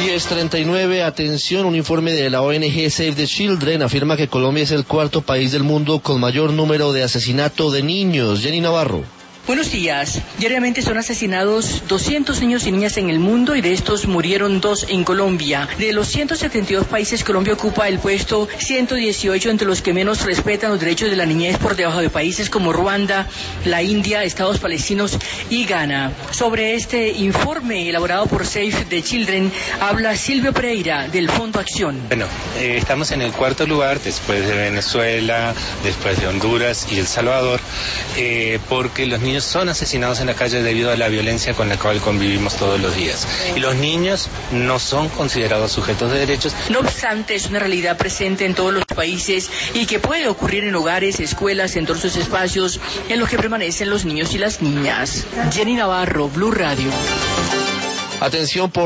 10:39, atención, un informe de la ONG Save the Children afirma que Colombia es el cuarto país del mundo con mayor número de asesinato de niños. Jenny Navarro. Buenos días. Diariamente son asesinados 200 niños y niñas en el mundo y de estos murieron 2 en Colombia. De los 172 países, Colombia ocupa el puesto 118 entre los que menos respetan los derechos de la niñez, por debajo de países como Ruanda, la India, Estados Palestinos y Ghana. Sobre este informe elaborado por Save the Children habla Silvio Pereira del Fondo Acción. Bueno, estamos en el cuarto lugar después de Venezuela, después de Honduras y El Salvador, porque los niños son asesinados en la calle debido a la violencia con la cual convivimos todos los días. Y los niños no son considerados sujetos de derechos. No obstante, es una realidad presente en todos los países y que puede ocurrir en hogares, escuelas, en todos los espacios en los que permanecen los niños y las niñas. Jenny Navarro, Blue Radio. Atención por